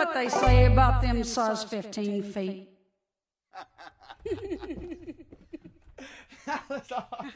what they say about them size 15 feet. That was awesome.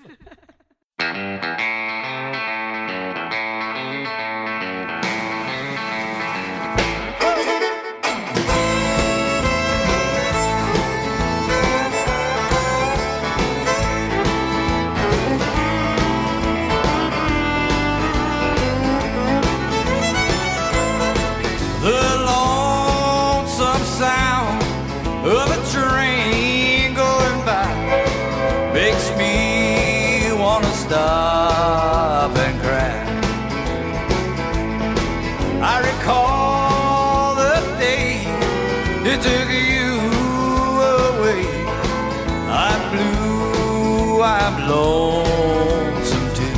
The lonesome sound of a train going by makes me wanna stop and cry. I recall the day it took you away. I'm blue, I'm lonesome too.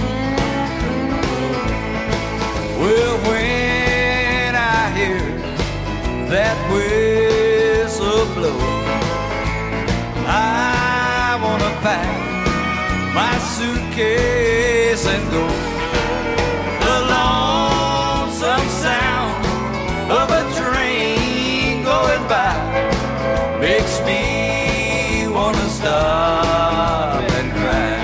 Well, when I hear that whistle blow, I wanna pack my suitcase and go. The lonesome sound of a train going by makes me wanna stop and cry.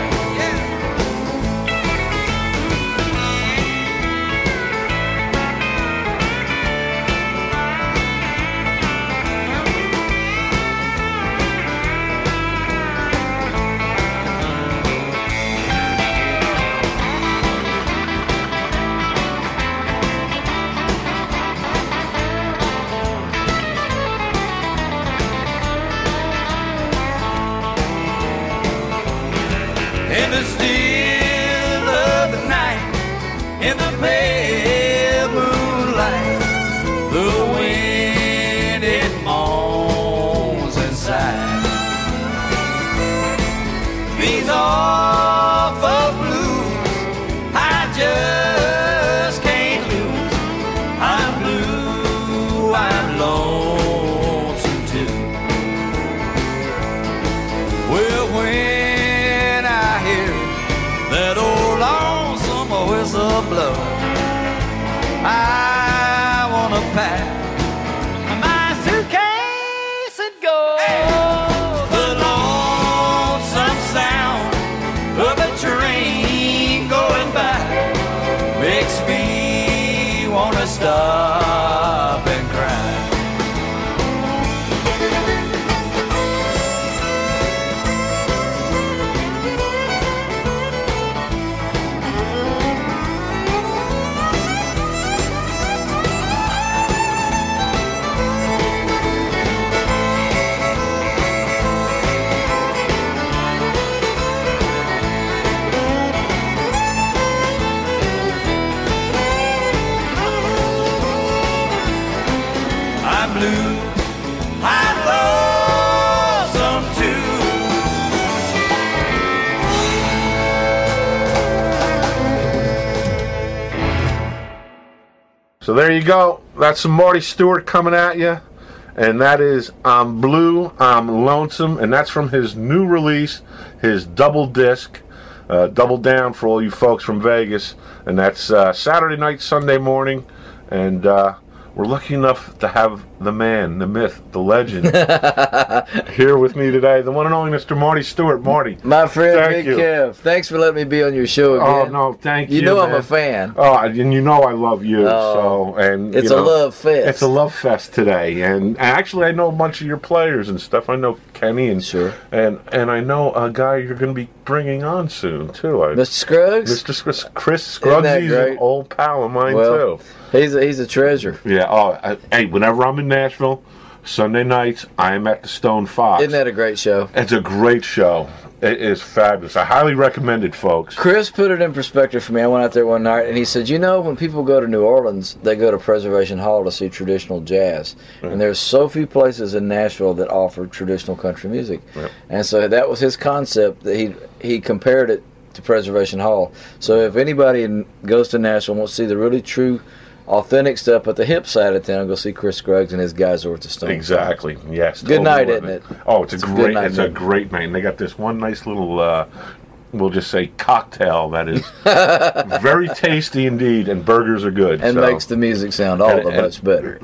In the still of the night, in the pale moonlight, the wind it moans and sighs. These awful blues I just can't lose. I'm blue, I'm lonesome too. Well, when I hear that old lonesome whistle blow, I wanna pack my suitcase and go. The lonesome sound of a train going by makes me wanna stop and cry. I'm blue, I'm lonesome too. So there you go. That's some Marty Stuart coming at you. And that is I'm Blue, I'm Lonesome. And that's from his new release, his double disc, Double Down for all you folks from Vegas. And that's Saturday night, Sunday morning. And we're lucky enough to have the man, the myth, the legend here with me today. The one and only Mr. Marty Stuart. Marty. My friend, thank Big you. Kev. Thanks for letting me be on your show Oh, again. no, thank you. You know man. I'm a fan. Oh, and you know I love you. Oh, so and it's you know, a love fest. It's a love fest today. And actually, I know a bunch of your players and stuff. I know Kenny and Sure. and I know a guy you're going to be bringing on soon too. Mr. Scruggs? Mr. Chris Scruggs. that He's great? an old pal of mine Well, too. he's a treasure. Yeah. Oh, hey, whenever I'm in Nashville, Sunday nights, I am at the Stone Fox. Isn't that a great show? It's a great show. It is fabulous. I highly recommend it, folks. Chris put it in perspective for me. I went out there one night, and he said, you know, when people go to New Orleans, they go to Preservation Hall to see traditional jazz. Right. And there's so few places in Nashville that offer traditional country music. Right. And so that was his concept, that he compared it to Preservation Hall. So if anybody goes to Nashville and wants to see the really true, authentic stuff at the hip side of town, go see Chris Scruggs and his guys over at the Stone. Exactly. Yes. Good totally night, worth isn't it? Oh, it's a great. night, It's a man. great night. And they got this one nice little, we'll just say, cocktail that is very tasty indeed, and burgers are good. And so. makes the music sound all And- the and- much better.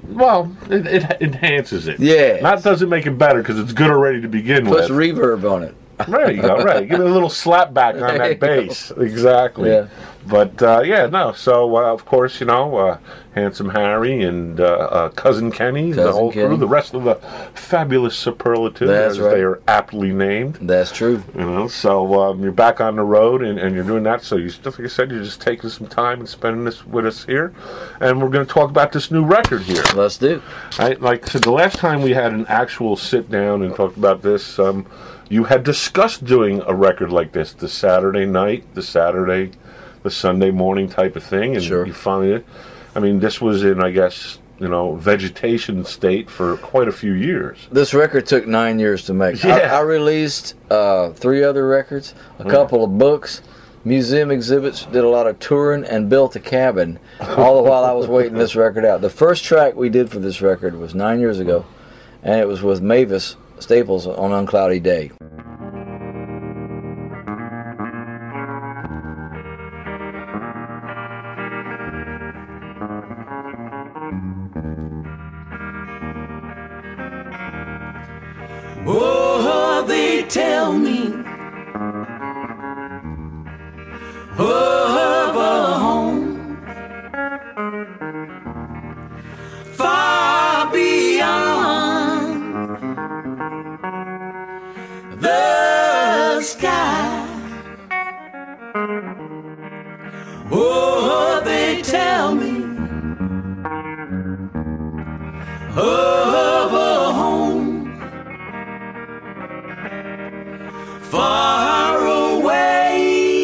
Well, it enhances it. Yeah. That doesn't make it better because it's good already to begin Puts with. reverb on it. There you go. Right. Give it a little slap back on There you that bass. Exactly. Yeah. But no. So of course, Handsome Harry and Cousin Kenny, the whole crew, Kenny. the rest of the fabulous superlatives, That's as right. they are aptly named. That's true. So you're back on the road and you're doing that. So like I said, you're just taking some time and spending this with us here, and we're going to talk about this new record here. Let's do. Like I said, the last time we had an actual sit down and talked about this, you had discussed doing a record like this, the Saturday night, the Sunday morning type of thing, and Sure. you finally did. I mean, this was in, I guess, vegetation state for quite a few years. This record took 9 years to make. Yeah. I released 3 other records, a couple of books, museum exhibits, did a lot of touring, and built a cabin, all the while I was waiting this record out. The first track we did for this record was 9 years ago, and it was with Mavis Staples on Uncloudy Day. Oh, they tell me of a home far beyond the sky. Oh, they tell me of a home far away,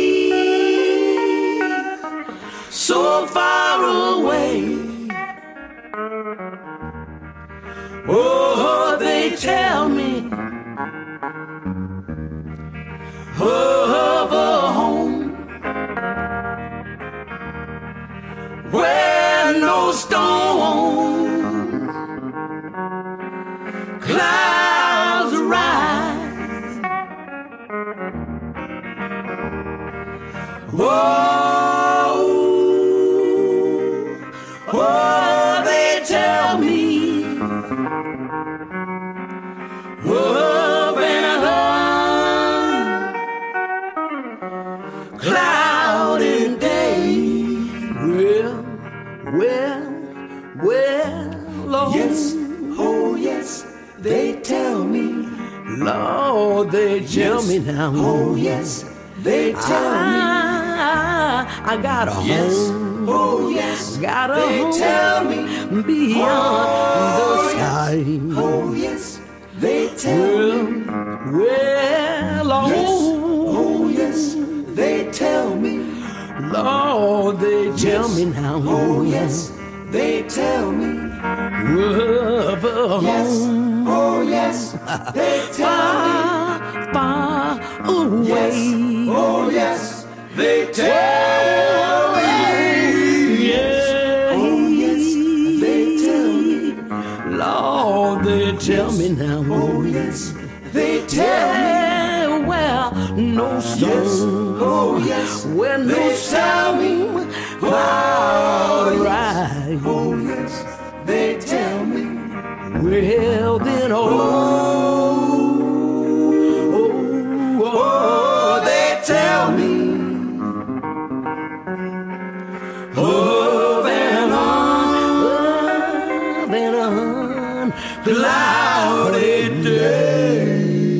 so far away. Oh, they tell me of a home where no storm clouds rise. Oh, they tell me of an unclouded day. Well, oh, yes, oh yes, they tell me. Lord, they tell me now. Oh yes, they tell me. I got a home. Oh yes, got a home. They tell me beyond the sky. Oh yes, they tell me. Well, oh yes, they tell me. Lord, they tell me now. Oh yes, they tell me. Yes, oh yes, they tell me. Far away. Yes, oh yes, they tell me. Yeah, oh yes, they tell me. Lord, they tell me now. Oh yes, they tell me. Well, no storm. Oh yes, when no storm cloud rise. Oh yes, they tell me. Well then, they tell me of an unclouded day.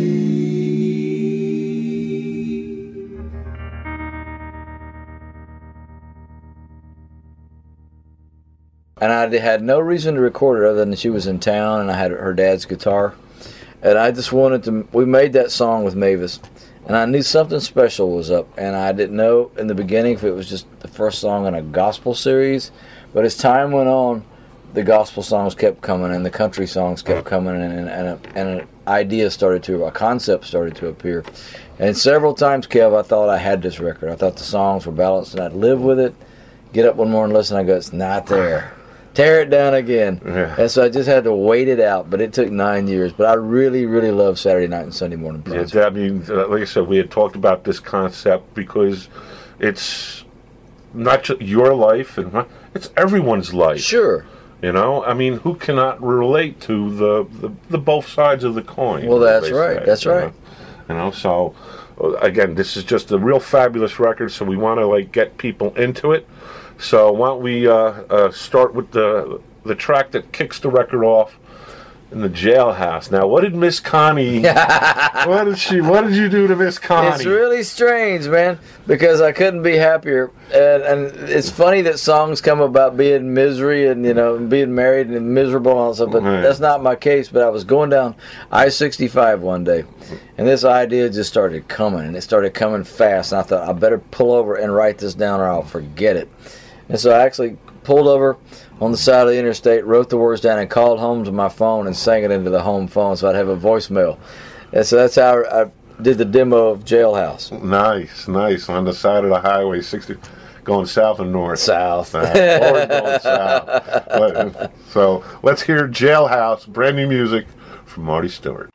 And I had no reason to record it other than she was in town and I had her dad's guitar. And I just wanted to, we made that song with Mavis. And I knew something special was up. And I didn't know in the beginning if it was just the first song in a gospel series. But as time went on, the gospel songs kept coming and the country songs kept coming and an idea started to, a concept started to appear. And several times, Kev, I thought I had this record. I thought the songs were balanced and I'd live with it. Get up one morning and listen, I go, it's not there. Tear it down again. Yeah. And so I just had to wait it out, but it took 9 years. But I really, really love Saturday Night and Sunday Morning Project. Yeah, I mean, like I said, we had talked about this concept because it's not just your life, and it's everyone's life. Sure. You know, I mean, who cannot relate to the both sides of the coin? Well, that's they right. say, That's right. You know, so again, this is just a real fabulous record. So we want to like get people into it. So why don't we start with the track that kicks the record off? In the Jailhouse. Now, what did Miss Connie? What did you do to Miss Connie? It's really strange, man, because I couldn't be happier. And it's funny that songs come about being misery and being married and miserable and all that stuff. But that's not my case. But I was going down I-65 one day, and this idea just started coming, and it started coming fast. And I thought I better pull over and write this down, or I'll forget it. And so I actually pulled over on the side of the interstate, wrote the words down, and called home to my phone and sang it into the home phone so I'd have a voicemail. And so that's how I did the demo of Jailhouse. Nice. On the side of the highway, 60, going south and north. South. Or going south. So let's hear Jailhouse, brand new music from Marty Stuart.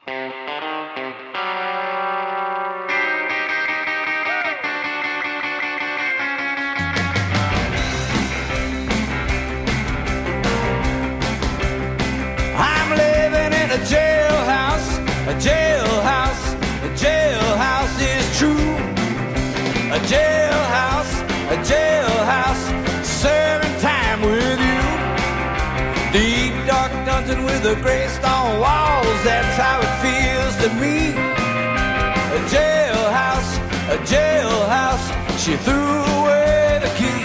A jailhouse, serving time with you. Deep dark dungeon with the gray stone walls, that's how it feels to me. A jailhouse, she threw away the key.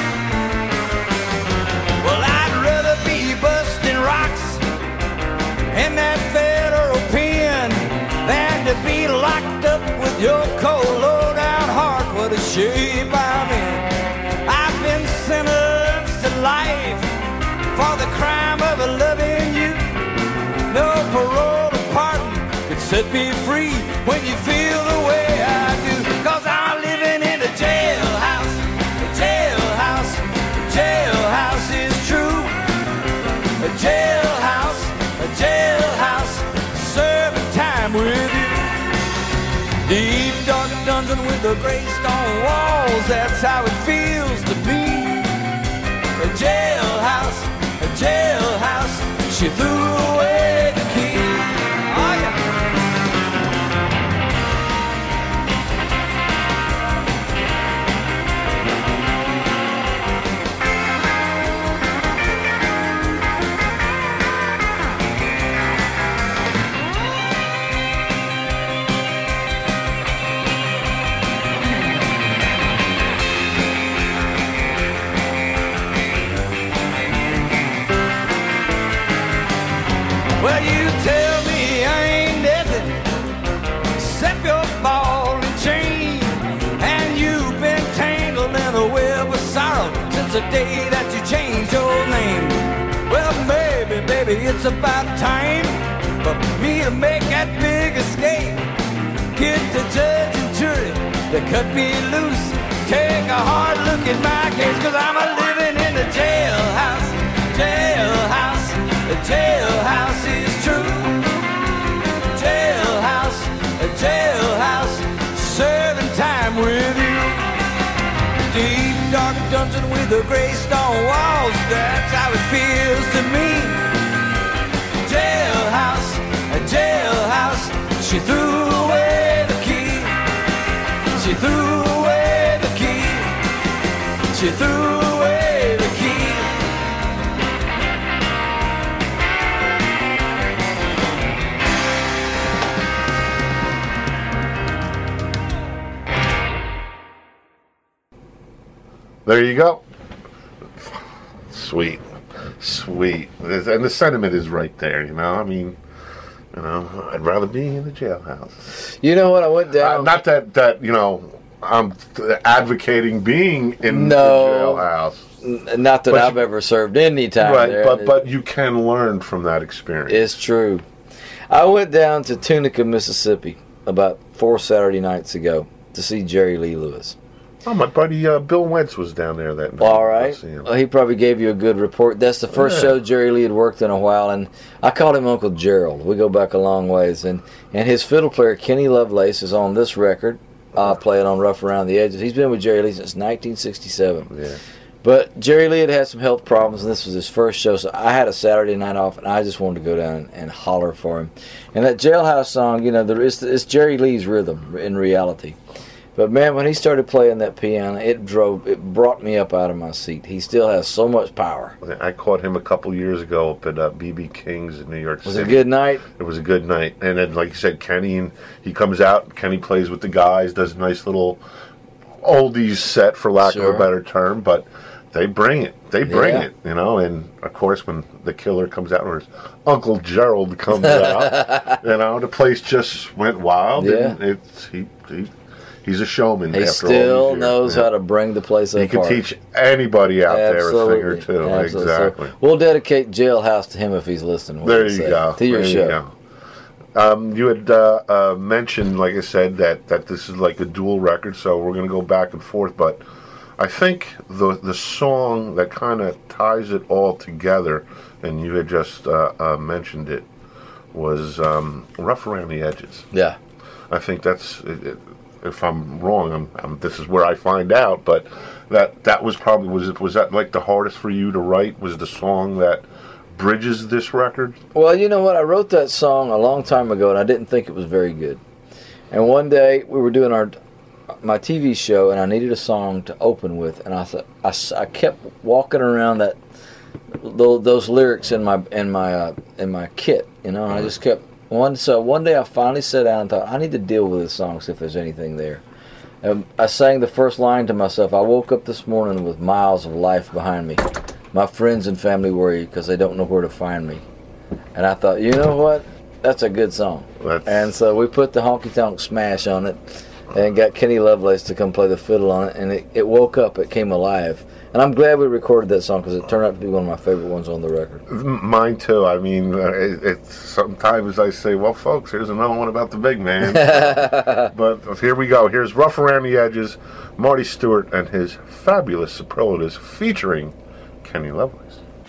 Well, I'd rather be busting rocks in that federal pen than to be locked up with your cold, low-down heart. What a shape I'm in. I've been sentenced to life for the crime of loving you. No parole or pardon could set me free when you feel the way I do. 'Cause I'm living in a jailhouse. A jailhouse, a jailhouse is true. A jailhouse, serving time with you. Deep dark dungeon with the gray stone walls, that's how it feels to be. A jailhouse, she threw away the key. Oh yeah. Well, you tell me I ain't nothing except your ball and chain, and you've been tangled in a web of sorrow since the day that you changed your name. Well, maybe, baby, it's about time for me to make that big escape. Get the judge and jury to cut me loose. Take a hard look at my case, 'cause I'm a living in a jailhouse. The jailhouse is true. Jailhouse, serving time with you. Deep dark dungeon with the gray stone walls, that's how it feels to me. Jailhouse, she threw away the key. She threw away the key. She threw away the key. There you go. Sweet. And the sentiment is right there, you know. I mean, I'd rather be in the jailhouse. You know what? I went down. Not that I'm advocating being in the jailhouse. Not that I've ever served any time there. Right, but you can learn from that experience. It's true. I went down to Tunica, Mississippi about 4 Saturday nights ago to see Jerry Lee Lewis. Oh, my buddy Bill Wentz was down there that night. All right. Well, he probably gave you a good report. That's the first show Jerry Lee had worked in a while, and I called him Uncle Gerald. We go back a long ways. And his fiddle player, Kenny Lovelace, is on this record, playing on Rough Around the Edges. He's been with Jerry Lee since 1967. Yeah. But Jerry Lee had some health problems, and this was his first show, so I had a Saturday night off, and I just wanted to go down and holler for him. And that Jailhouse song, it's Jerry Lee's rhythm in reality. But man, when he started playing that piano, it brought me up out of my seat. He still has so much power. I caught him a couple years ago up at B.B. King's in New York City. Was it a good night? It was a good night. And then, like you said, Kenny, and he comes out, Kenny plays with the guys, does a nice little oldies set, for lack of a better term, but they bring it. They bring it, And, of course, when the killer comes out, or his Uncle Gerald comes out, the place just went wild. Yeah. And he's a showman. He after still all these years. knows how to bring the place apart. He can teach anybody out there a thing or two. Absolutely. Exactly. So we'll dedicate Jailhouse to him if he's listening. There you go. To your show. You had mentioned, like I said, that this is like a dual record, so we're going to go back and forth. But I think the song that kind of ties it all together, and you had just mentioned it, was Rough Around the Edges. Yeah. I think that's, if I'm wrong, this is where I find out, but that was probably, was that like the hardest for you to write? Was the song that bridges this record? Well, you know what? I wrote that song a long time ago, and I didn't think it was very good. And one day we were doing my TV show, and I needed a song to open with, and I kept walking around those lyrics in my kit, and I just kept So one day I finally sat down and thought, I need to deal with this song, see if there's anything there. And I sang the first line to myself. I woke up this morning with miles of life behind me. My friends and family worry because they don't know where to find me. And I thought, you know what? That's a good song. And so we put the Honky Tonk Smash on it and got Kenny Lovelace to come play the fiddle on it. And it woke up. It came alive. And I'm glad we recorded that song because it turned out to be one of my favorite ones on the record. Mine too. I mean, sometimes I say, well, folks, here's another one about the big man. But here we go. Here's Rough Around the Edges, Marty Stuart and his fabulous superlatives featuring Kenny Lovelace.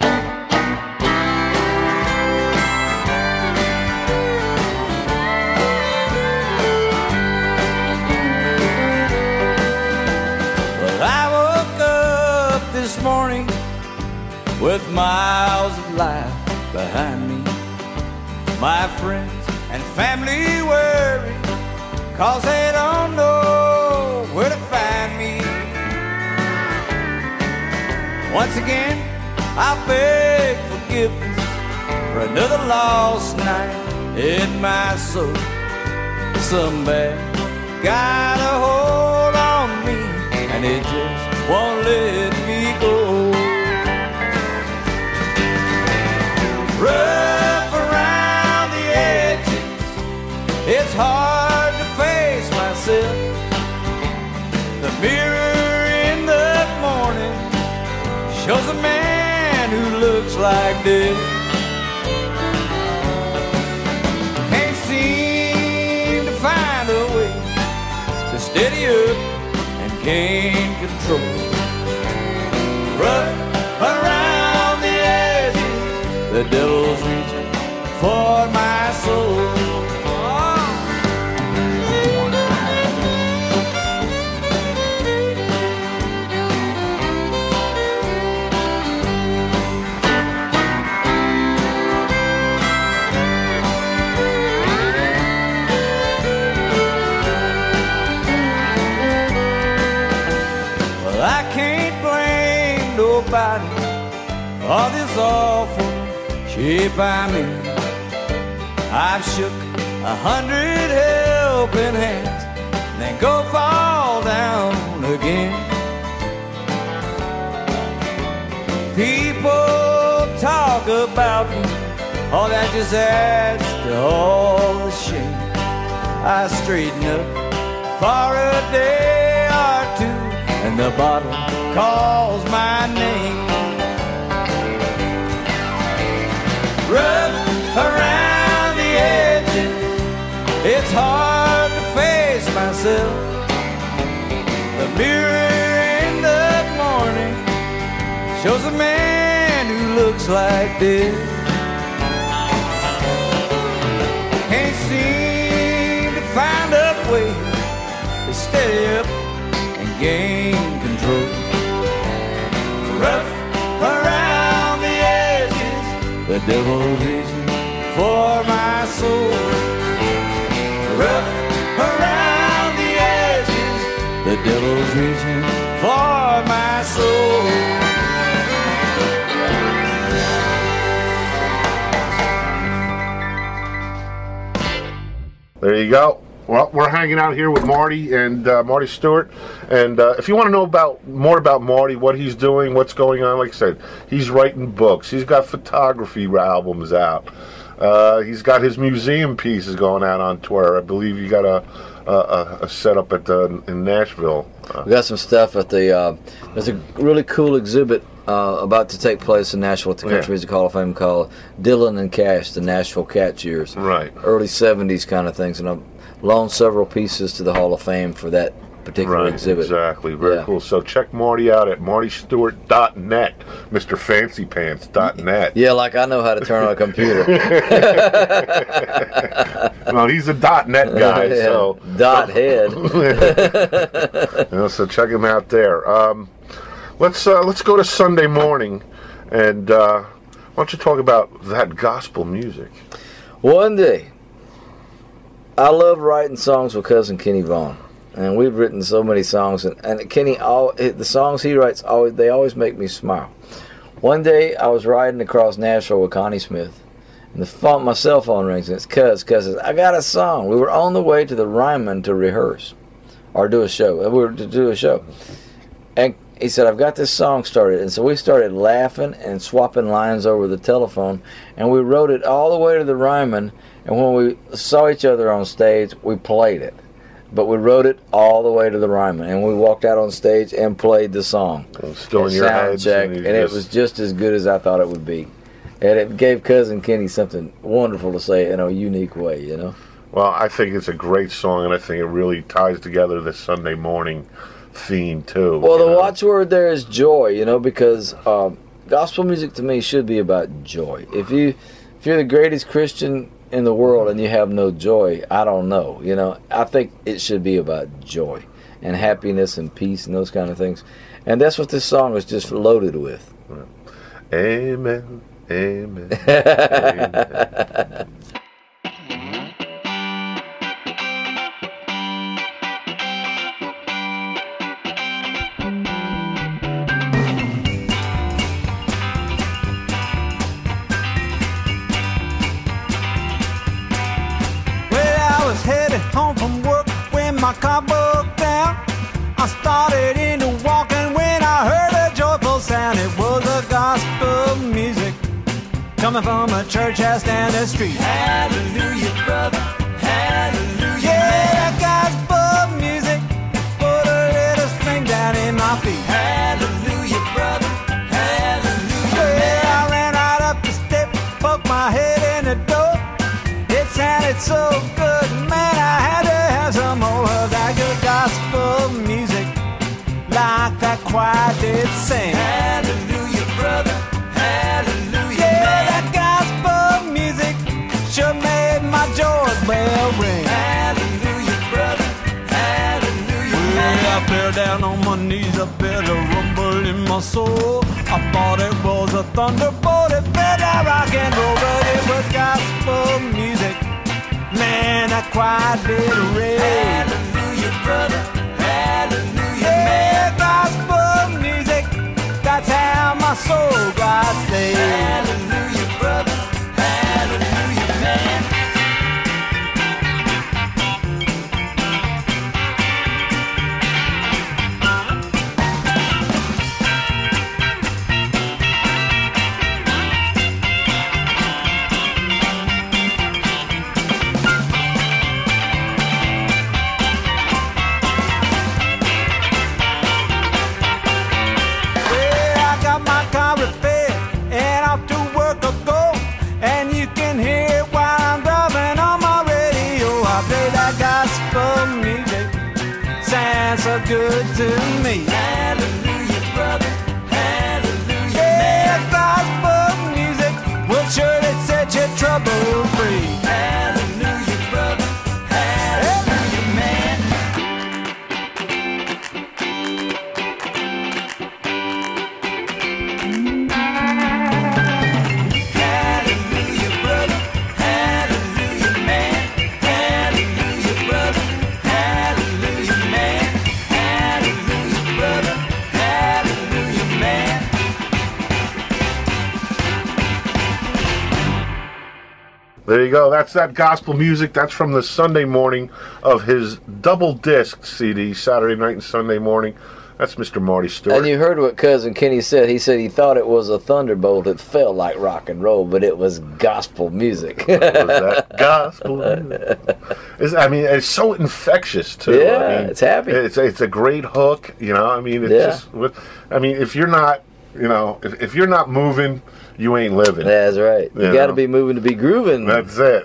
This morning with miles of life behind me, my friends and family worry 'cause they don't know where to find me. Once again I beg forgiveness for another lost night in my soul. Some bad got a hold on me and it just won't let me go. Rough around the edges, it's hard to face myself. The mirror in the morning shows a man who looks like this. Can't seem to find a way to steady up and gain control. Rough around the edges, the devil's reaching for my soul. Well, I can't blame nobody for this awful shape I'm in. I've shook 100 helping hands and then go fall down again. People talk about me, oh that just adds to all the shame. I straighten up for a day or two and the bottle calls my name. Rough around the edges, it's hard to face myself. The mirror in the morning shows a man who looks like this. Can't seem to find a way to steady up and gain control. The devil's reaching for my soul. Rough around the edges, the devil's reaching for my soul. There you go. Well, we're hanging out here with Marty and Marty Stuart. And if you want to know more about Marty, what he's doing, what's going on, like I said, he's writing books. He's got photography albums out. He's got his museum pieces going out on tour. I believe you got a setup in Nashville. We got some stuff at the. There's a really cool exhibit about to take place in Nashville at the Country Music Hall of Fame called Dylan and Cash, the Nashville Catch Years. Right. Early 70s kind of things. And I've loaned several pieces to the Hall of Fame for that particular exhibit. Exactly. Very cool. So check Marty out at martystewart.net, MrFancyPants.net. Yeah, like I know how to turn on a computer. Well, he's a .net guy, so dot head. So check him out there. Let's go to Sunday morning, and why don't you talk about that gospel music? One day, I love writing songs with Cousin Kenny Vaughan, and we've written so many songs. And Kenny, the songs he writes, they always make me smile. One day, I was riding across Nashville with Connie Smith, and my cell phone rings, and it's Cuz says, "I got a song." We were on the way to the Ryman to rehearse or do a show. We were to do a show, and he said, "I've got this song started." And so we started laughing and swapping lines over the telephone, and we wrote it all the way to the Ryman. And when we saw each other on stage, we played it. But we wrote it all the way to the Ryman, and we walked out on stage and played the song. Still in your head. And it was just as good as I thought it would be. And it gave Cousin Kenny something wonderful to say in a unique way, you know? Well, I think it's a great song, and I think it really ties together this Sunday morning theme, too. Well, the watchword there is joy, you know, because gospel music to me should be about joy. If you're the greatest Christian in the world and you have no joy, I don't know, you know. I think it should be about joy and happiness and peace and those kind of things. And that's what this song is just loaded with. Amen. Amen. Amen. Home from work when my car broke down. I started into walking when I heard a joyful sound. It was a gospel music coming from a church house down the street. Hallelujah, brother. Hallelujah. Yeah, gospel music put a little string down in my feet. Hallelujah, brother. Hallelujah. Well, I ran right up the step, poked my head in the door. It sounded so good, man, I had to have some more of that good gospel music, like that choir did sing. Hallelujah, brother, hallelujah, yeah, man. That gospel music sure made my joy bell ring. Hallelujah, brother, hallelujah, man. I fell down on my knees, I felt a rumble in my soul. I thought it was a thunderbolt, it felt like rock and roll, but it was gospel music. Man, that choir did ring. Hallelujah, brother. Hallelujah, yeah, man. Gospel music, that's how my soul got saved. Hallelujah, brother. Hallelujah, man. Off to There you go. That's that gospel music. That's from the Sunday morning of his double disc CD, Saturday night and Sunday morning. That's Mr. Marty Stewart. And you heard what Cousin Kenny said. He said he thought it was a thunderbolt that felt like rock and roll, but it was gospel music. What was that? Gospel music. It's so infectious, too. Yeah, it's happy. It's a great hook, you know. If you're not, if you're not moving, you ain't living. That's right. You got to be moving to be grooving. That's it.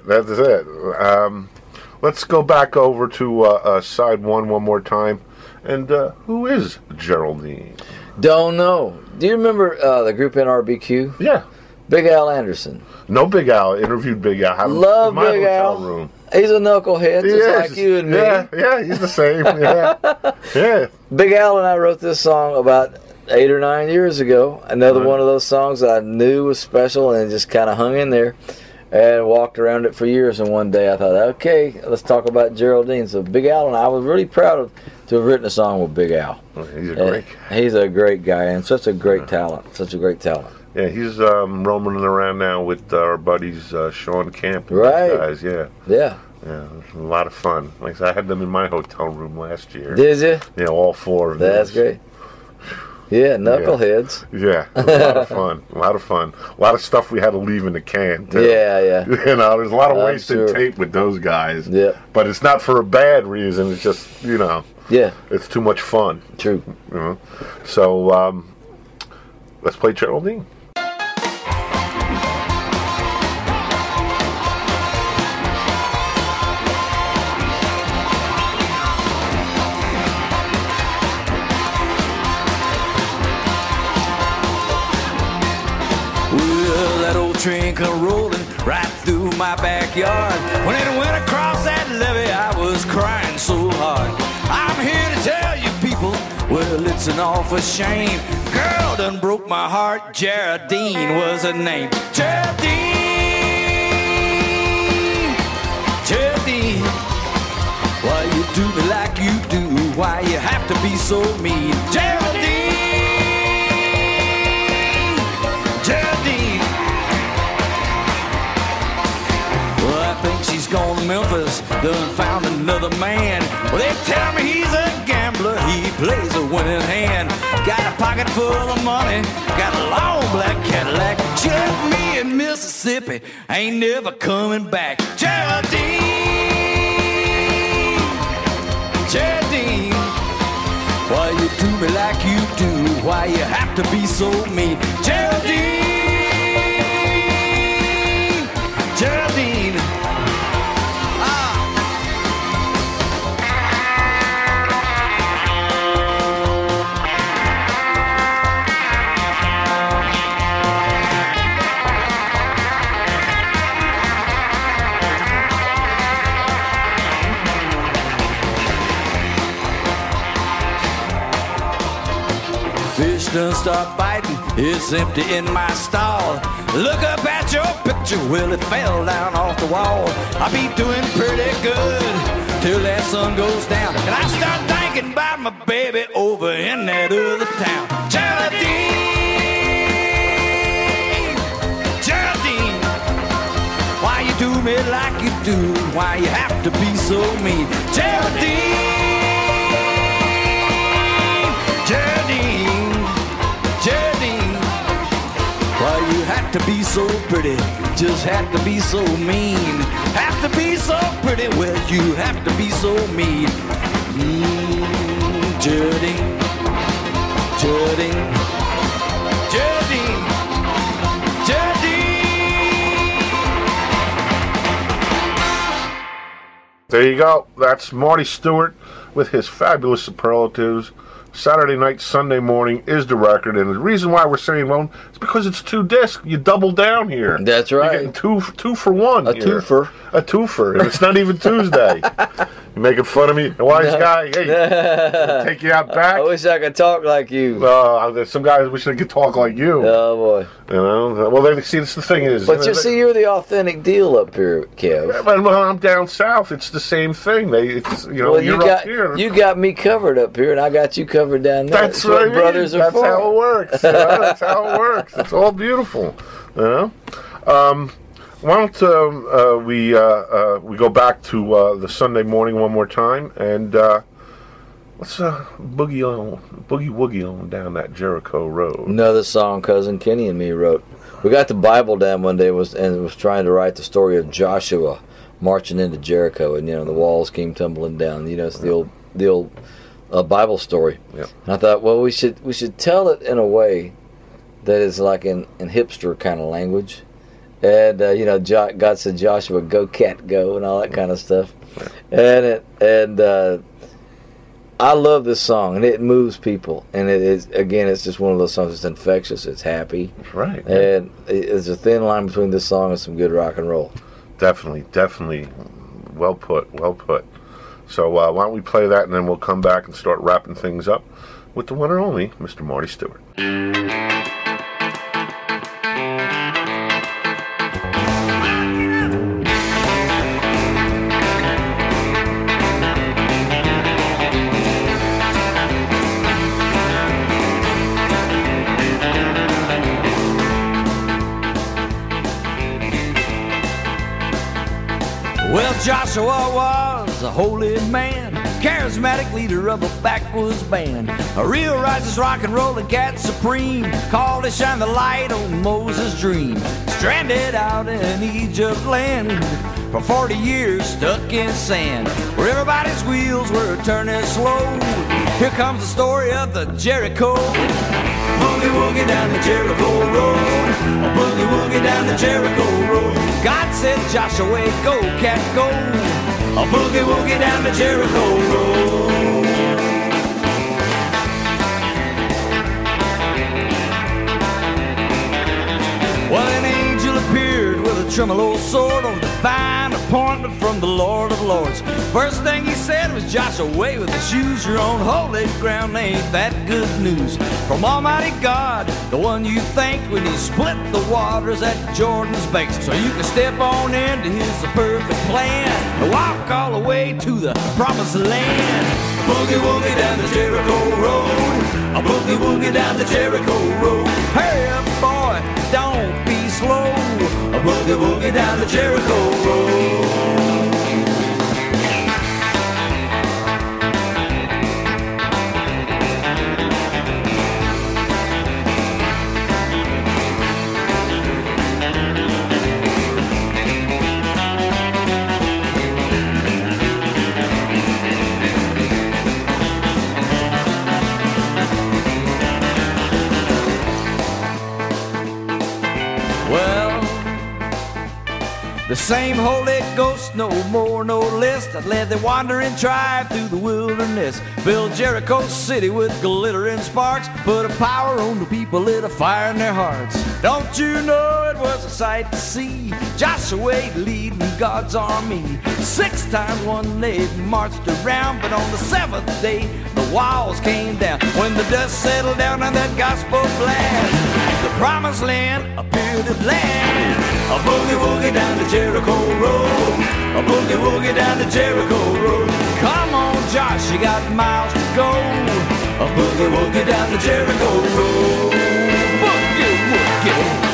Let's go back over to side one more time. And who is Geraldine? Don't know. Do you remember the group NRBQ? Yeah. Big Al Anderson. No, Big Al. Interviewed Big Al. Love Big Al. Room. He's a knucklehead, just like you and me. Yeah, he's the same. Yeah. Big Al and I wrote this song about 8 or 9 years ago. Another one of those songs that I knew was special and just kind of hung in there. And walked around it for years, and one day I thought, okay, let's talk about Geraldine. So Big Al and I was really proud to have written a song with Big Al. He's a great guy and such a great talent. Yeah, he's roaming around now with our buddies Sean Camp and right. those guys. Yeah, a lot of fun. Like I said, I had them in my hotel room last year. Did you? Yeah, all four of them. That's great. Yeah, knuckleheads. Yeah, a lot of fun. A lot of stuff we had to leave in the can, too. Yeah. There's a lot of wasted tape with those guys. Yeah. But it's not for a bad reason. It's just, Yeah. It's too much fun. True. So, let's play Geraldine. Train come rolling right through my backyard. When it went across that levee, I was crying so hard. I'm here to tell you people, well, it's an awful shame. Girl done broke my heart. Geraldine was her name. Geraldine, why you do me like you do? Why you have to be so mean? Geraldine. She's gone to Memphis, done found another man. Well, they tell me he's a gambler, he plays a winning hand. Got a pocket full of money, got a long black Cadillac. She left me in Mississippi, ain't never coming back. Geraldine, why you do me like you do? Why you have to be so mean? Geraldine. Fish done start biting, it's empty in my stall. Look up at your picture, well it fell down off the wall. I be doing pretty good till that sun goes down, and I start thinking about my baby over in that other town. Geraldine, why you do me like you do? Why you have to be so mean? Geraldine. Why you have to be so pretty? Just have to be so mean. Have to be so pretty? Well, you have to be so mean. Geraldine. There you go. That's Marty Stewart with his fabulous superlatives. Saturday night, Sunday morning is the record, and the reason why we're saying one is because it's 2 discs. You double down here. That's right. You're getting two for one. A twofer. A twofer, and it's not even Tuesday. You're making fun of me, the wise guy. Hey, take you out back. I wish I could talk like you. There's some guys wish they could talk like you. Oh boy. Well, see, that's the thing is. But you're the authentic deal up here, Kev. When I'm down south, it's the same thing. Well, up here. You got me covered up here, and I got you covered down there. That's what brothers are for. That's how it works. That's how it works. It's all beautiful. Why don't we go back to the Sunday morning one more time, and let's boogie woogie on down that Jericho Road. Another song Cousin Kenny and me wrote. We got the Bible down one day and was trying to write the story of Joshua marching into Jericho, and the walls came tumbling down. It's the old Bible story. Yep. And I thought, well, we should tell it in a way that is like in hipster kind of language. And God said, Joshua, go cat go, and all that kind of stuff. And I love this song, and it moves people. And it's just one of those songs that's infectious. It's happy. That's right. And there's a thin line between this song and some good rock and roll. Definitely. Well put. So why don't we play that, and then we'll come back and start wrapping things up with the one and only Mr. Marty Stuart. Well, Joshua was a holy man, charismatic leader of a backwoods band, a real righteous rock and rollin' cat supreme, called to shine the light on Moses' dream. Stranded out in Egypt land for 40 years, stuck in sand, where everybody's wheels were turning slow. Here comes the story of the Jericho. Boogie woogie down the Jericho road. A boogie woogie down the Jericho road. God said, Joshua, go, cat, go. A boogie woogie down the Jericho road. Well, an angel appeared with a tremolo sword on divine appointment from the Lord of Lords. First thing he said was, Joshua, away with the shoes. You're on holy ground, ain't that good news? From Almighty God, the one you thanked when he split the waters at Jordan's banks, so you can step on into his perfect plan and walk all the way to the promised land. Boogie woogie down the Jericho road. A boogie woogie down the Jericho road. Hurry up, boy, don't be slow. A boogie woogie down the Jericho road. The same Holy Ghost, no more, no less, that led the wandering tribe through the wilderness, filled Jericho city with glittering sparks, put a power on the people, lit a fire in their hearts. Don't you know it was a sight to see, Joshua leading God's army. 6 times one day marched around, but on the 7th day the walls came down. When the dust settled down on that gospel blast, the promised land appeared at last. A boogie woogie down the Jericho road. A boogie woogie down the Jericho road. Come on, Josh, you got miles to go. A boogie woogie down the Jericho road. Boogie woogie.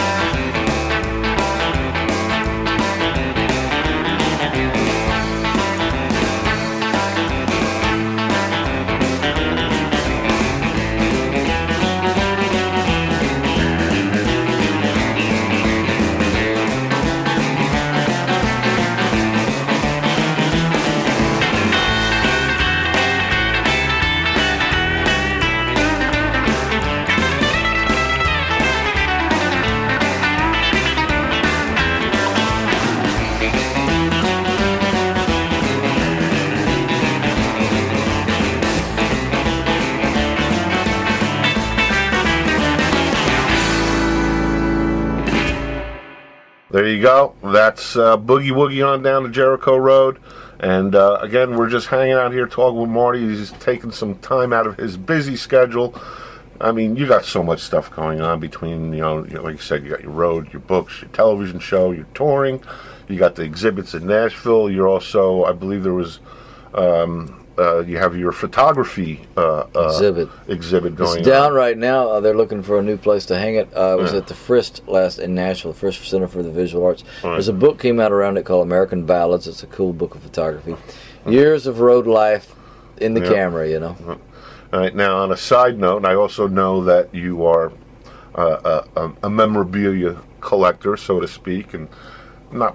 There you go. That's Boogie Woogie on down to Jericho Road. And again, we're just hanging out here talking with Marty. He's taking some time out of his busy schedule. I mean, you got so much stuff going on between, like you said, you got your road, your books, your television show, your touring. You got the exhibits in Nashville. You're also, I believe there was you have your photography exhibit going It's down on. right now. They're looking for a new place to hang it. It was at the Frist in Nashville, the Frist Center for the Visual Arts. Right. There's a book came out around it called American Ballads. It's a cool book of photography. Years of road life in the camera, you know. All right, now, on a side note, I also know that you are a memorabilia collector, so to speak, and not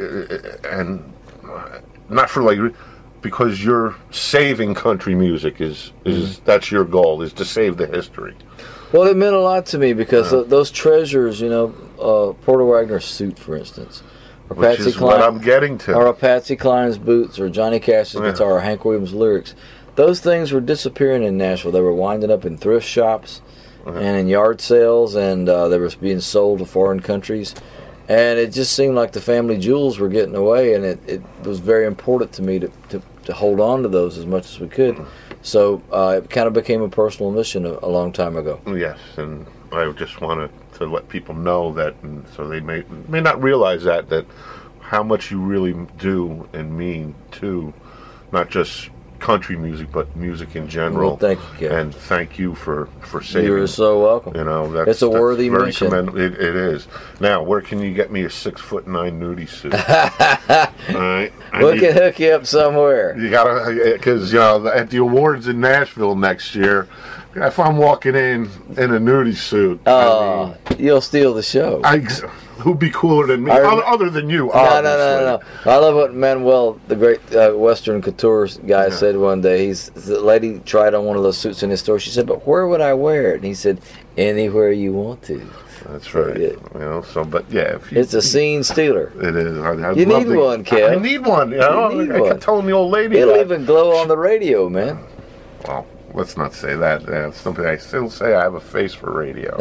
for like, because you're saving country music is that's your goal, is to save the history. Well, it meant a lot to me because those treasures, you know, Porter Wagner's suit, for instance, or Which Patsy is what Cline, I'm getting to. or a Patsy Cline's boots, or Johnny Cash's guitar, or Hank Williams' lyrics. Those things were disappearing in Nashville. They were winding up in thrift shops and in yard sales, and they were being sold to foreign countries. And it just seemed like the family jewels were getting away, and it was very important to me to hold on to those as much as we could. So it kind of became a personal mission a long time ago. Yes, and I just wanted to let people know that, and so they may not realize that how much you really do and mean to not just country music, but music in general. Well, thank you, Kevin. And thank you for saving. You're so welcome. You know, It's a worthy very mission. It is. Now, where can you get me a 6'9" nudie suit? All right, We can hook you up somewhere. You gotta, because you know, at the awards in Nashville next year, if I'm walking in a nudie suit, Oh, you'll steal the show. who'd be cooler than me, other than you? No. Obviously. I love what Manuel, the great Western couture guy, said one day. The lady tried on one of those suits in his store. She said, "But where would I wear it?" And he said, "Anywhere you want to." That's right. Yeah. You know, so but yeah, if you, It's a scene stealer. It is. I'd You love need one, Kev. I need one. You know, You need I one. kept telling the old lady. It'll that. even glow on the radio, man. Well, let's not say that. It's something I still say. I have a face for radio.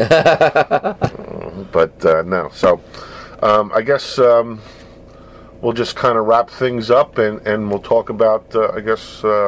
But no. So I guess we'll just kind of wrap things up, and we'll talk about I guess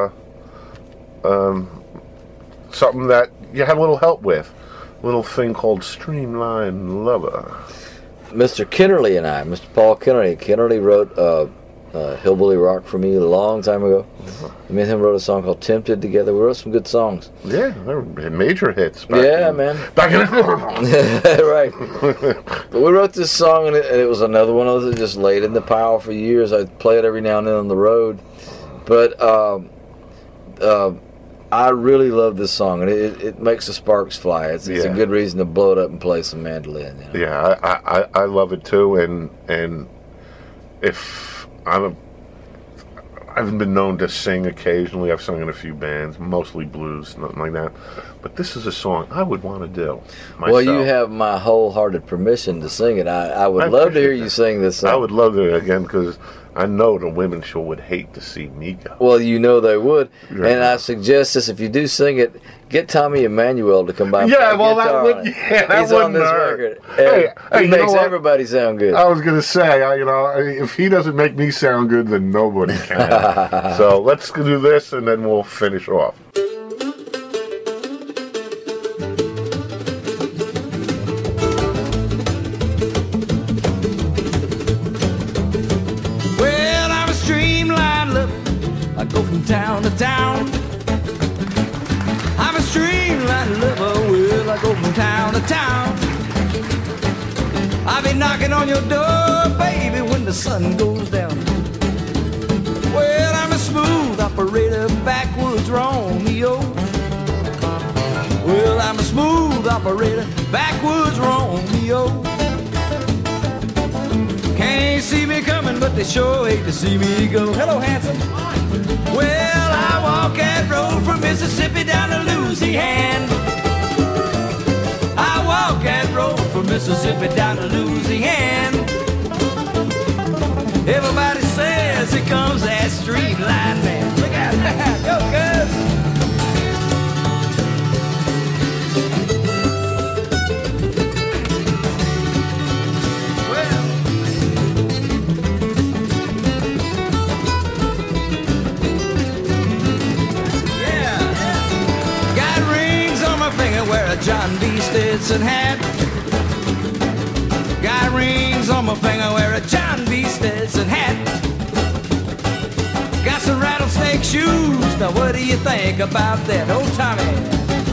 something that you had a little help with. Little thing called Streamline Lover. Mr. Kennerly and I, Mr. Paul Kennerly. Kennerly wrote Hillbilly Rock for me a long time ago. Me and him wrote a song called Tempted together. We wrote some good songs. Yeah, they were major hits. Man. Back in Right. But we wrote this song, and it was another one of those that just laid in the pile for years. I'd play it every now and then on the road. But I really love this song, and it makes the sparks fly. It's a good reason to blow it up and play some mandolin. You know? Yeah, I love it too, and if I haven't been known to sing occasionally. I've sung in a few bands, mostly blues, nothing like that. But this is a song I would want to do myself. Well, you have my wholehearted permission to sing it. I would love to hear you sing this song. I would love to again, because I know the women show would hate to see me go. Well, you know they would. Yeah. And I suggest this, if you do sing it, get Tommy Emmanuel to come by and Yeah, play well, guitar that would, on it. yeah, that He's on wouldn't this hurt. record. Hey, He you know makes what? everybody sound good. I was going to say, if he doesn't make me sound good, then nobody can. So let's do this, and then we'll finish off. Well, I'm a streamline lover. I go from town to town. I'm a streamline lover. Well, I go from town to town. I'll be knocking on your door, baby, when the sun goes down. Well, I'm a smooth operator, backwoods Romeo. Well, I'm a smooth operator, backwoods Romeo. Can't see me coming, but they sure hate to see me go. Hello, handsome. Well, I walk that road from Mississippi down to Louisiana. I walk that road from Mississippi down to Louisiana. Everybody says here comes that streamline man. Look out, go, cuz. Wear a John B. Stetson hat. Got rings on my finger, wear a John B. Stetson hat. Got some rattlesnakes rattlesnake shoes. Now what do you think about that, old Tommy?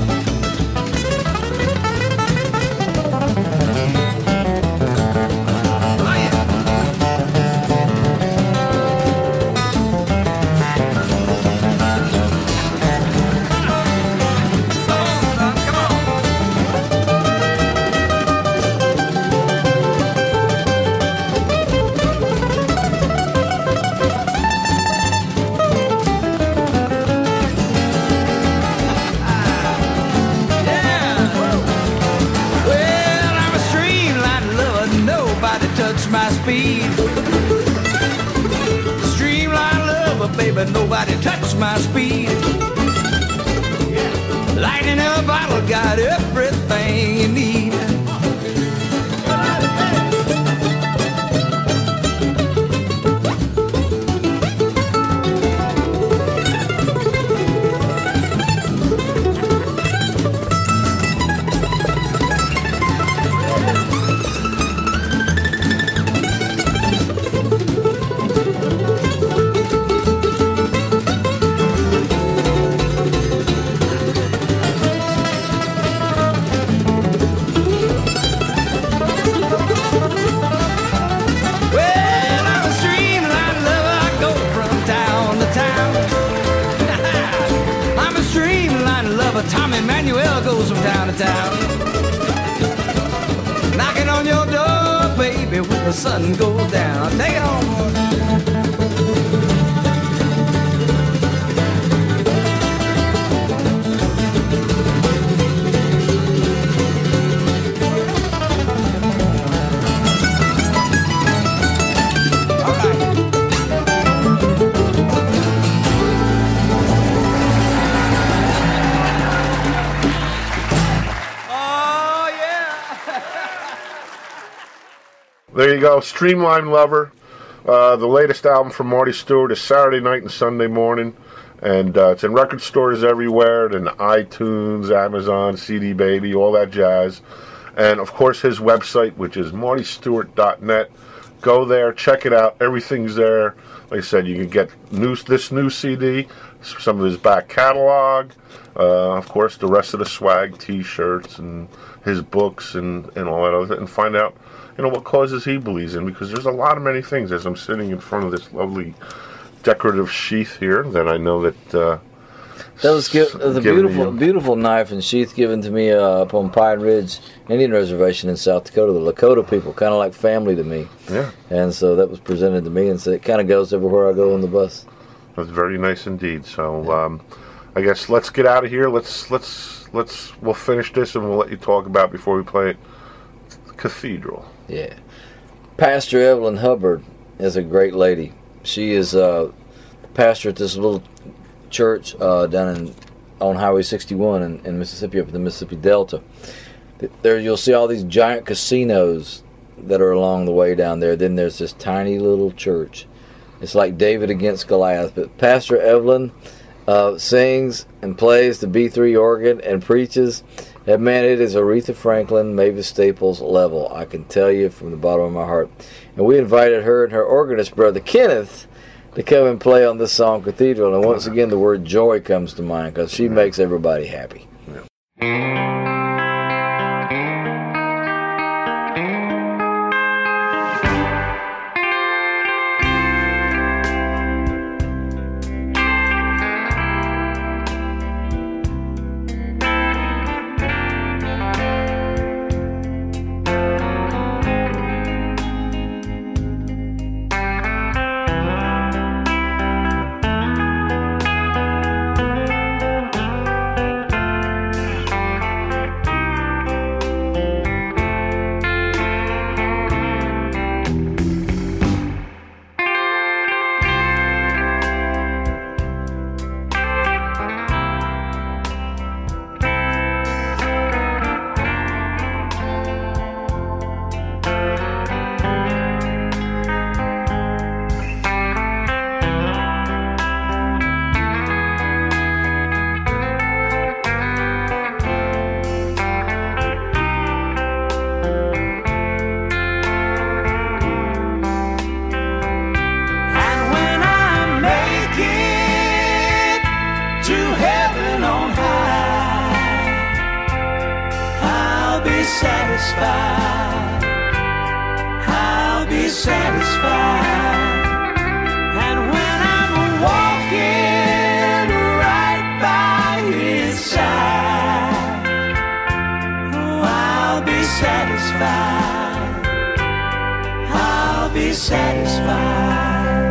My speed. Streamline lover, baby, nobody touch my speed. Lightning in a bottle, got everything you need. Tommy Manuel goes from town to town, knocking on your door, baby, when the sun goes down. Take it on, There you go, Streamline Lover. The latest album from Marty Stuart is Saturday night and Sunday morning, and it's in record stores everywhere, and iTunes, Amazon, CD Baby, all that jazz. And of course his website, which is martystewart.net. Go there, check it out. Everything's there. Like I said, you can get this new CD, some of his back catalog, of course the rest of the swag, T-shirts, and his books, and all that other, and find out, what causes he believes in, because there's a lot of many things. As I'm sitting in front of this lovely decorative sheath here, that I know that that was a beautiful knife and sheath given to me up on Pine Ridge Indian Reservation in South Dakota. The Lakota people, kind of like family to me. Yeah. And so that was presented to me, and so it kind of goes everywhere I go on the bus. That's very nice indeed. So I guess let's get out of here. We'll finish this and we'll let you talk about, before we play it, Cathedral. Yeah. Pastor Evelyn Hubbard is a great lady. She is pastor at this little church down on Highway 61 in Mississippi, up in the Mississippi Delta. There you'll see all these giant casinos that are along the way down there. Then there's this tiny little church. It's like David against Goliath. But Pastor Evelyn sings and plays the B3 organ and preaches. And man, it is Aretha Franklin, Mavis Staples level. I can tell you from the bottom of my heart. And we invited her and her organist brother Kenneth to come and play on this song, Cathedral. And once again, the word joy comes to mind, because she makes everybody happy. satisfied. I'll be satisfied. And when I'm walking right by his side, oh, I'll be satisfied. I'll be satisfied.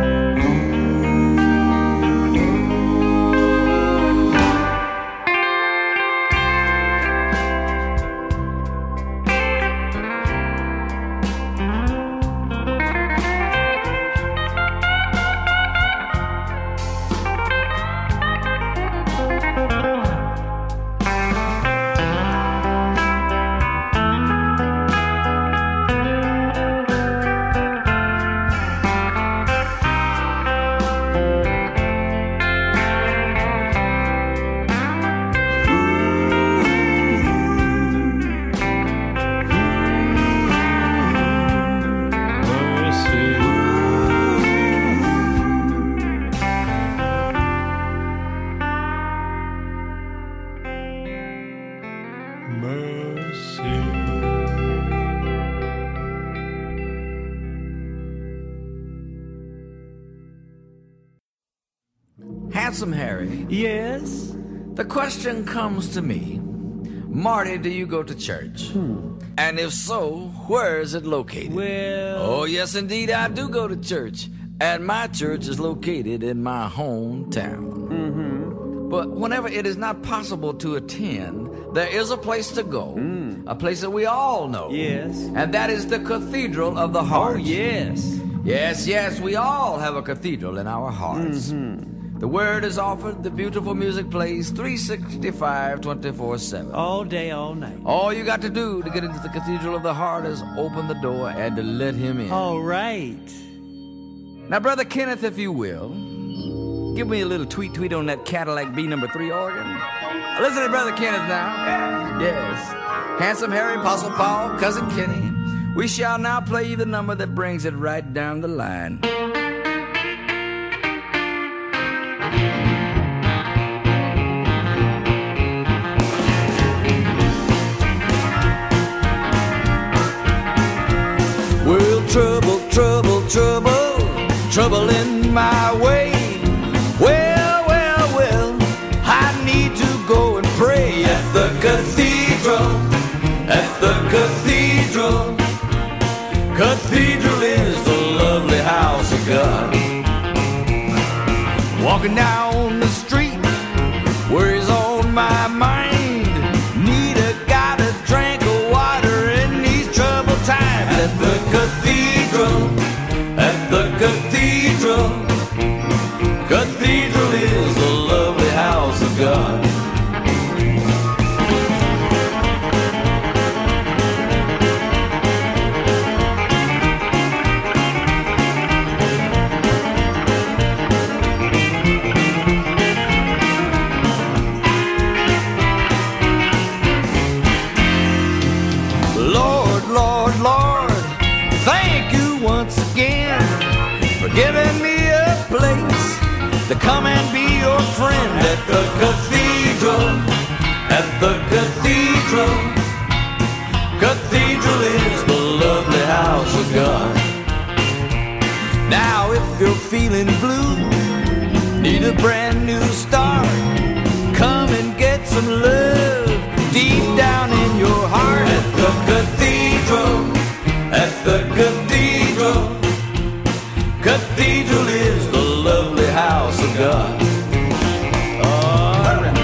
Handsome Harry, Yes? the question comes to me. Marty, do you go to church? And if so, where is it located? Well... Oh, yes, indeed, I do go to church. And my church is located in my hometown. But whenever it is not possible to attend, there is a place to go. A place that we all know. Yes. And that is the Cathedral of the Heart. Oh, yes. Yes, yes, we all have a cathedral in our hearts. The word is offered, the beautiful music plays 365, 24/7. All day, all night. All you got to do to get into the Cathedral of the Heart is open the door and to let him in. All right. Now, Brother Kenneth, if you will, give me a little tweet on that Cadillac B number 3 organ. Listen to Brother Kenneth now. Yes. Handsome Harry, Apostle Paul, Cousin Kenny. We shall now play you the number that brings it right down the line. Well, trouble, trouble, trouble, trouble in my way. Well, well, well, I need to go and pray at the cathedral, at the cathedral. Cathedral is the lovely house of God. Walking down the street, worries on my mind. Need a guy to drink water in these troubled times. At the cathedral, at the cathedral. Cathedral is the lovely house of God. Lord, Lord, Lord, thank you once again for giving me a place to come and be your friend at the cathedral, at the cathedral. Cathedral is the lovely house of God. Now if you're feeling blue, need a brand new start, come and get some love deep down in your heart. At the cathedral, at the cathedral. Cathedral is the lovely house of God. All right.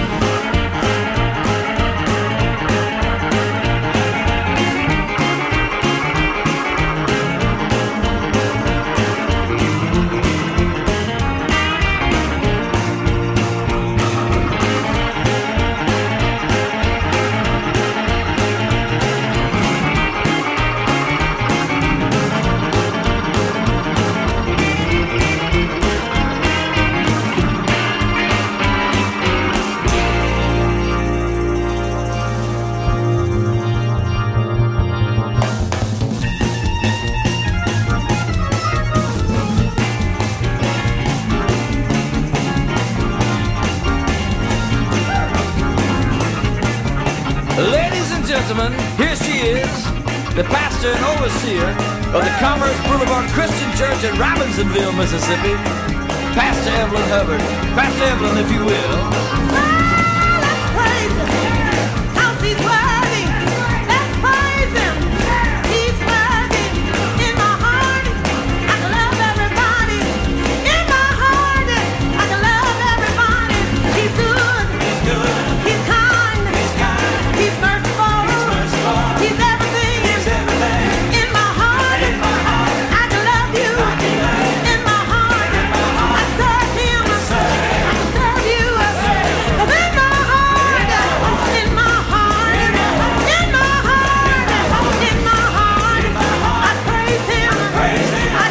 the pastor and overseer of the Commerce Boulevard Christian Church in Robinsonville, Mississippi, Pastor Evelyn Hubbard. Pastor Evelyn, if you will. Let's praise him, 'cause he's worthy. Let's praise him, he's worthy. In my heart, I can love everybody. In my heart, I can love everybody. He's good, he's kind, he's merciful, he's everything. In my heart, I can love you. In my heart, I serve him, I can serve you. In my heart, in my heart, in my heart, in my heart, I praise him, I praise him, I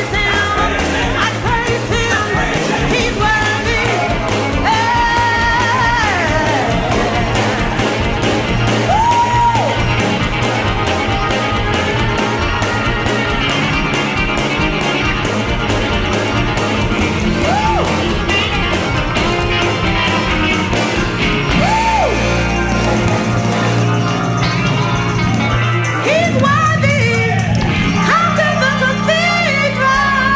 praise him. He's worthy. He's worthy. Come to the cathedral.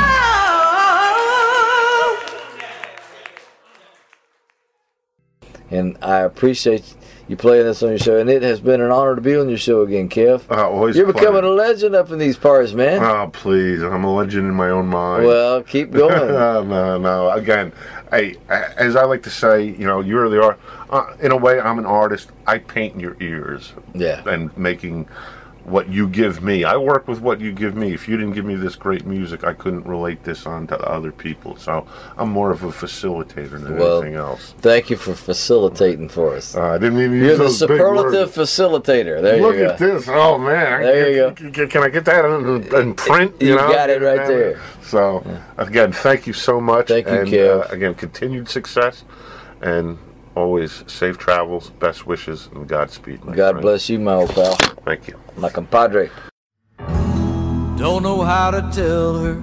And I appreciate you playing this on your show. And it has been an honor to be on your show again, Kev. Always You're a pleasure. becoming a legend up in these parts, man. Oh, please. I'm a legend in my own mind. Well, keep going. No. Again, as I like to say, you really are. In a way, I'm an artist. I paint your ears. Yeah. And making what you give me. I work with what you give me. If you didn't give me this great music, I couldn't relate this on to other people. So I'm more of a facilitator than anything else. Thank you for facilitating for us. I didn't mean to You're use the those big superlative words. facilitator. There Look you go. at this. Oh, man. There you go. Can I get that in print? You got it right there. So, again, thank you so much. Thank you, and, Kev. Again, continued success and always safe travels, best wishes, and Godspeed. my God friend. bless you, my old pal. Thank you. My compadre. Don't know how to tell her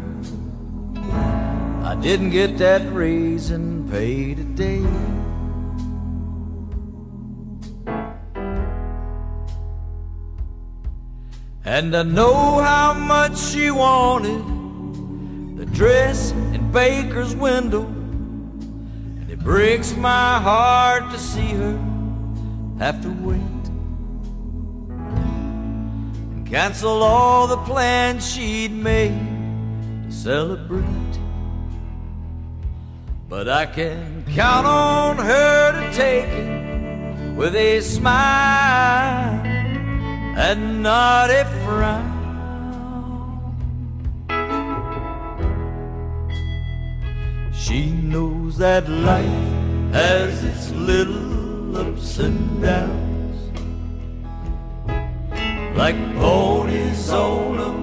I didn't get that raise and pay today. And I know how much she wanted the dress in Baker's window, and it breaks my heart to see her have to wait and cancel all the plans she'd made to celebrate. But I can count on her to take it with a smile and not a frown. She knows that life has its little ups and downs, like ponies on a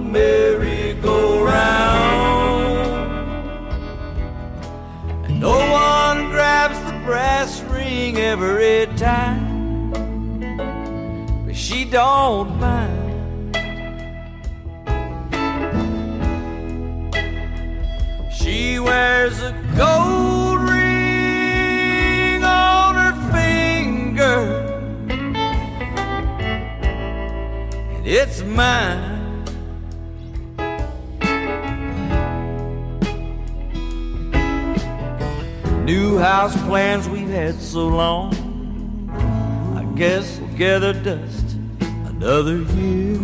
merry-go-round. And no one grabs the brass ring every time, but she don't mind. She wears a gold ring on her finger, and it's mine. New house plans we've had so long, I guess we'll gather dust another year.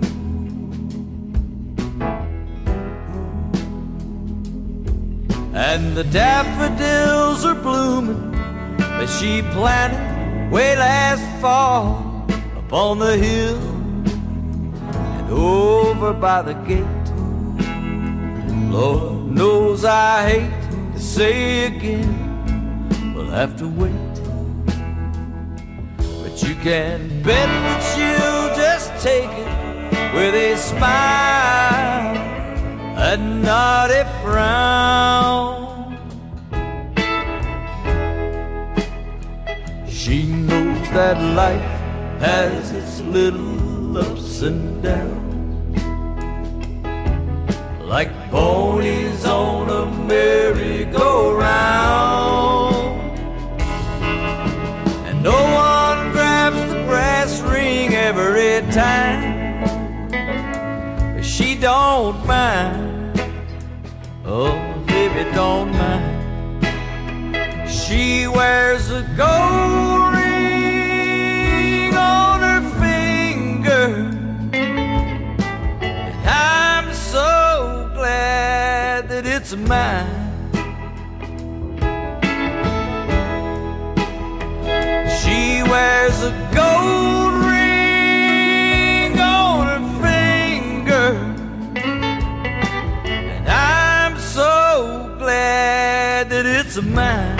And the daffodils are blooming that she planted way last fall upon the hill and over by the gate. Lord knows I hate to say again, we'll have to wait. But you can bet that she'll just take it with a smile and not a frown. She knows that life has its little ups and downs, like ponies on a merry-go-round. And no one grabs the brass ring every time, don't mind. Oh, baby, don't mind. She wears a gold ring on her finger, and I'm so glad that it's mine. She wears a gold ring on her finger, and I'm so glad that it's mine.